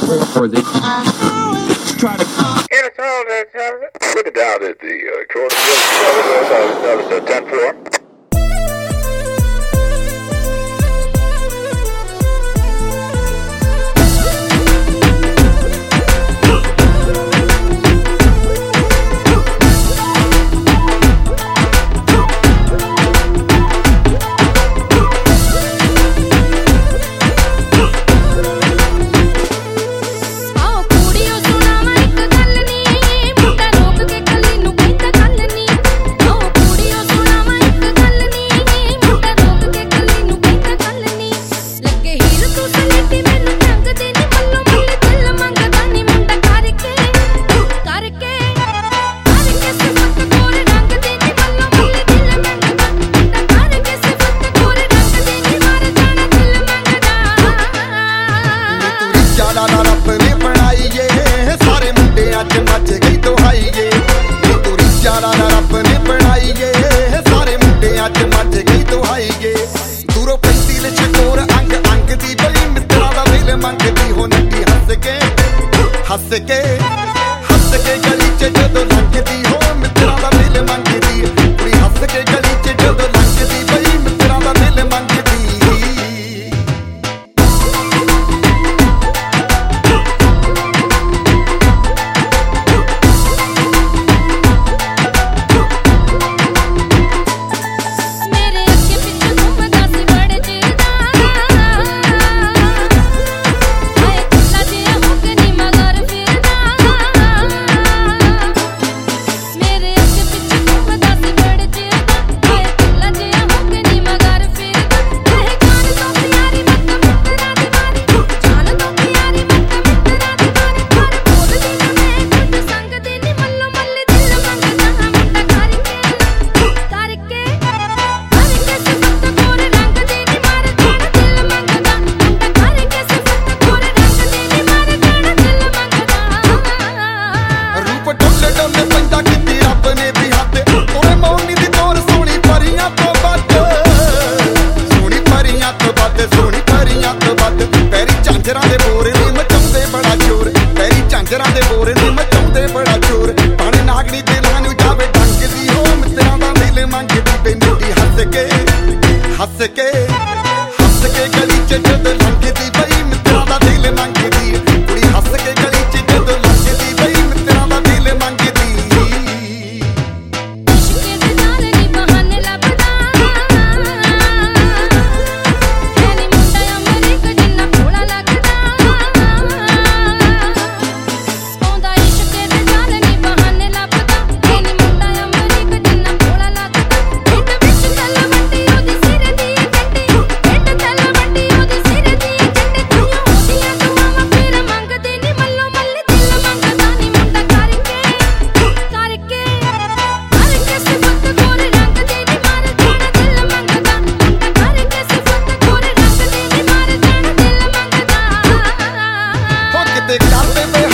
or they try to. Put it down at the quarter. That was the 10th floor. हंस के गली च जदों लंघदी हो मित्रा दा दिल मंगदी कुड़ी हंस के गली च जदों लंघदी बई मित्रा दा दिल मंगदी झांजरां दे बोरे ने मचाउंदे बड़ा शोर पैरी झांजरां दे बोरे ने मचाउंदे बड़ा शोर पानी नागनी ते लानू जावे डंगदी हो मित्रां दा दिल मंगदी बेनती हंस के गली च जद लंघदी बई मित्रां दा दिल मंगदी कुड़ी हंस के गली च जद लंघदी बई मित्रां दा दिल मंगदी करते